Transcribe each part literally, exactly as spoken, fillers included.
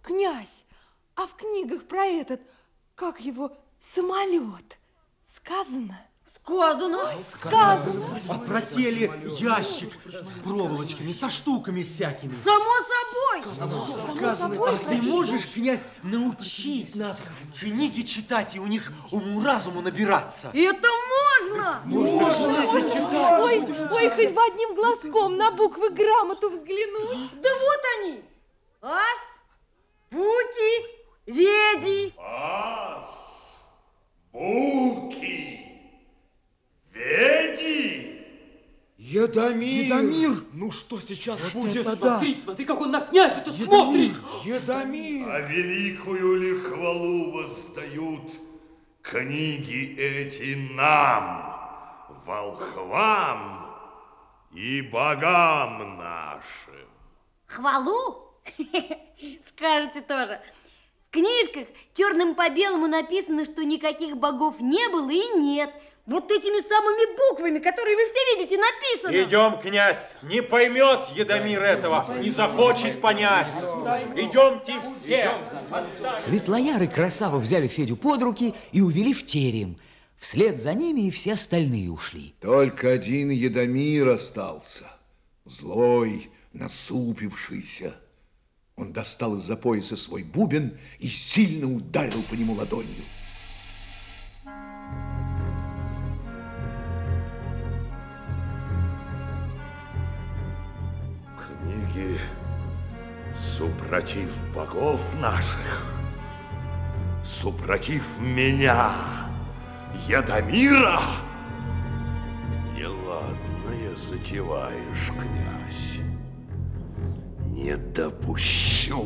Князь, а в книгах про этот, как его, самолет, сказано? Сказано. Ой, сказано. А про теле ящик с проволочками, со штуками всякими. Само собой. Само Сказано, собой, а ты можешь, князь, научить нас книги читать и у них уму-разуму набираться? Это можно. Ой, ой, хоть бы одним глазком на буквы грамоту взглянуть. Да вот они. Ас, буки, веди. Ас, буки, веди. Едомир! Едомир! Ну что сейчас Вот будет? это да. Смотри, смотри, как он на князя-то смотрит! Едомир! А великую ли хвалу воздают книги эти нам, волхвам и богам нашим? Хвалу? Скажете тоже. В книжках черным по белому написано, что никаких богов не было и нет. Вот этими самыми буквами, которые вы все видите, написано. Идем, князь, не поймет Едомир этого, не захочет понять. Идемте все. Светлояр и Красава взяли Федю под руки и увели в терем. Вслед за ними и все остальные ушли. Только один Едомир остался, злой, насупившийся. Он достал из-за пояса свой бубен и сильно ударил по нему ладонью. Книги супротив богов наших, супротив меня, Едомира. Неладное затеваешь, князь. Не допущу.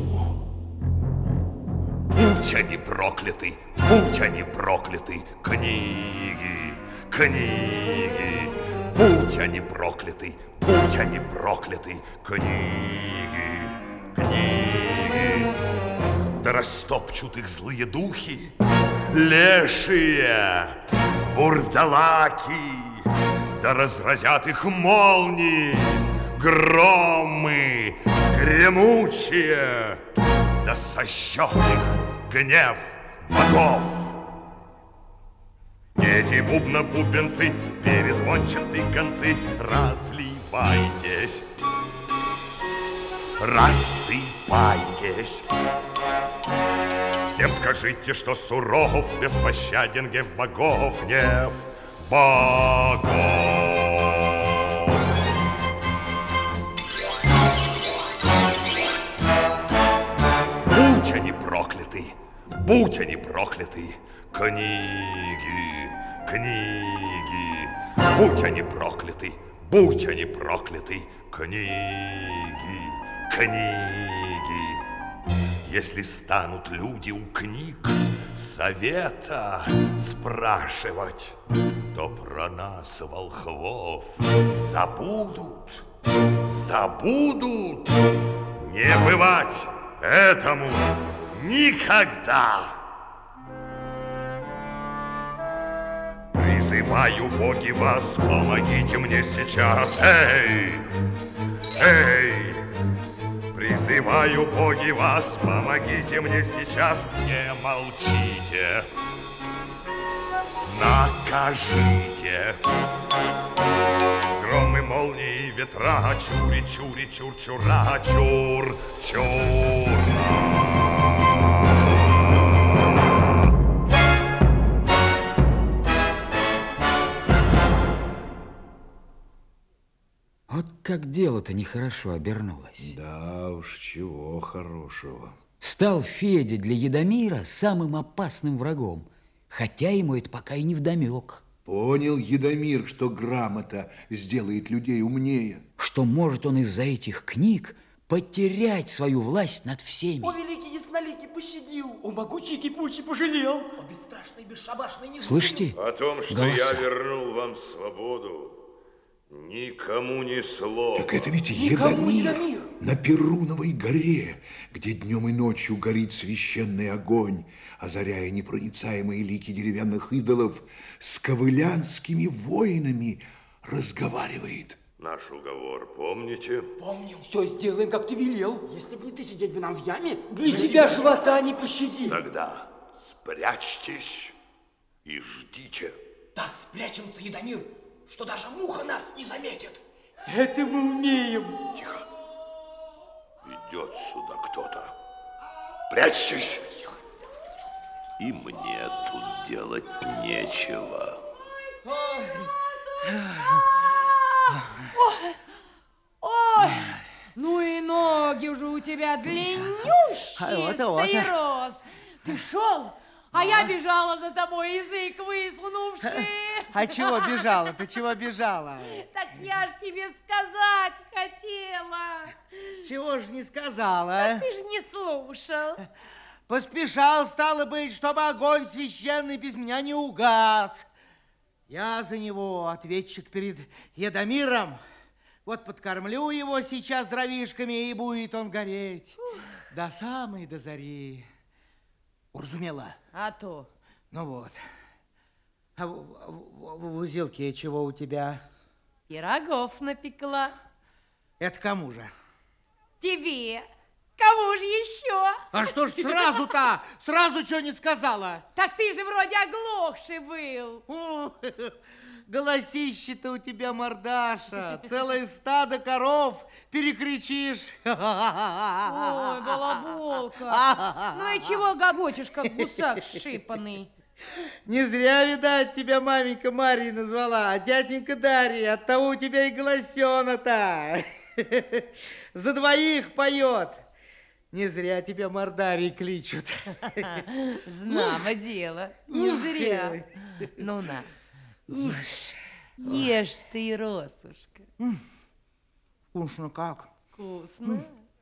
Будь они прокляты, будь они прокляты, книги, книги. Будь они прокляты, будь они прокляты, книги, книги. Да растопчут их злые духи, лешие, вурдалаки, да разразят их молнии, громы гремучие, да сощет их гнев богов. Дети бубна-бубенцы, перезвончатые концы, разливайтесь, рассыпайтесь. Всем скажите, что суров, беспощаден гнев богов, гнев богов. Будь они прокляты, будь они прокляты, книги, книги. Будь они прокляты, будь они прокляты, книги, книги. Если станут люди у книг совета спрашивать, то про нас, волхвов, забудут, забудут. Не бывать этому никогда. Призываю, боги, вас, помогите мне сейчас. Эй, эй, призываю, боги, вас, помогите мне сейчас. Не молчите, накажите. Громы, молнии, ветра, чури, чури, чур, чура, чур, чура. Вот как дело-то нехорошо обернулось. Да уж, чего хорошего. Стал Федя для Едомира самым опасным врагом, хотя ему это пока и не вдомек. Понял Едомир, что грамота сделает людей умнее. Что может он из-за этих книг потерять свою власть над всеми. О, великий ясноликий пощадил! О, могучий кипучий пожалел! О, бесстрашный, бесшабашный не Слышите? О том, что голоса. я вернул вам свободу, никому ни слова. Так это ведь Никому Едомир, Едомир. на Перуновой горе, где днем и ночью горит священный огонь, озаряя непроницаемые лики деревянных идолов, с ковылянскими воинами разговаривает. Наш уговор помните? Помним, все сделаем, как ты велел. Если бы не ты, сидеть бы нам в яме. Для тебя живота не пощадим. Тогда спрячьтесь и ждите. Так спрячемся, Едомир, что даже муха нас не заметит. Это мы умеем. Тихо. Идет сюда кто-то. Прячьтесь. И мне тут делать нечего. Ой, ну и ноги уже у тебя длиннющие, Вот-вот. стаирос. Ты шел, а я бежала за тобой, язык высунувший. А чего бежала? Ты чего бежала? Так я ж тебе сказать хотела. Чего ж не сказала? Ты ж не слушал. Поспешал, стало быть, чтобы огонь священный без меня не угас. Я за него ответчик перед Едомиром. Вот подкормлю его сейчас дровишками, и будет он гореть. Ух. До самой до зари. Уразумела? А то. Ну вот. А в, в, в узелке чего у тебя? Пирогов напекла. Это кому же? Тебе. Кому же еще? А что ж сразу-то? Сразу что не сказала? Так ты же вроде оглохший был. О, голосище-то у тебя, мордаша. Целое стадо коров перекричишь. Ой, балаболка. Ну и чего гогочешь, как гусак шипанный? Не зря, видать, тебя маменька Марьей назвала, а дяденька Дарья, оттого у тебя и голосёна-то. За двоих поет. Не зря тебя Мордарий кличут. Знамо дело, не зря. Ну на, ешь, ешь, стаиросушка. Вкусно как? Вкусно.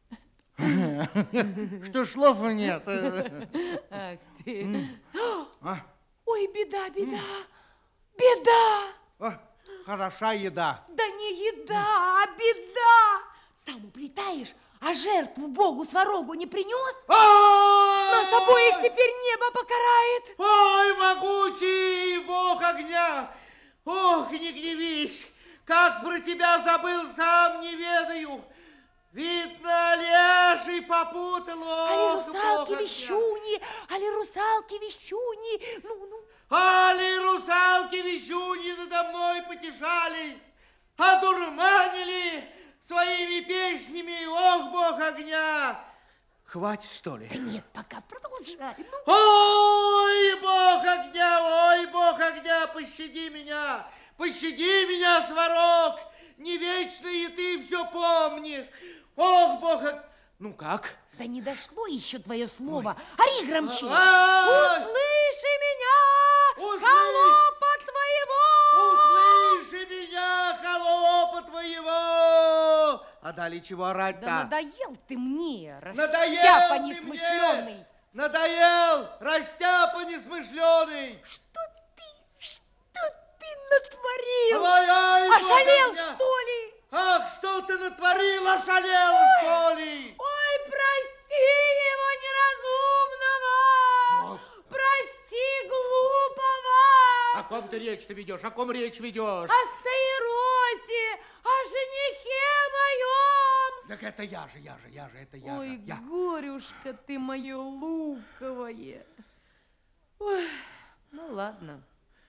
Что слов нет. Ах ты. Ой, беда, беда, беда. Хороша еда. Да не еда, а беда. Сам уплетаешь, а жертву Богу сварогу не принес? Нас обоих теперь небо покарает. Ой, могучий Бог огня! Ох, не гневись! Как про тебя забыл, сам не ведаю. Видно, Олежий попутал. Али русалки-вещуни, али русалки-вещуни. Ну, ну. Али русалки-вещуни надо мной потешались, одурманили своими песнями. Ох, Бог огня! Хватит, что ли? Да нет, пока продолжай. Ну. Ой, Бог огня, ой, Бог огня, пощади меня, пощади меня, сварог, не вечно и ты все помнишь. Ох, Бог огня. Ну как? Да не дошло еще твое слово. Ори громче. А-а-а! Услыши меня, Услышь! холопа твоего. Услыши меня, холопа твоего. А далее чего орать-то? Да надоел ты мне, Надоел растяпа ты несмышленый. мне! Надоел, растяпа несмышленый. Что ты, что ты натворил? Ой, ой, Ошалел, Бог огня! что ли? Ах, что ты натворил, ошалел, что ли? Ой, прости его неразумного! Прости глупого! О ком ты речь-то ведешь? О ком речь ведешь? О стаиросе, о женихе моем! Так это я же, я же, я же, это я Ой, же, я. горюшка ты мое луковое! Ой, ну ладно.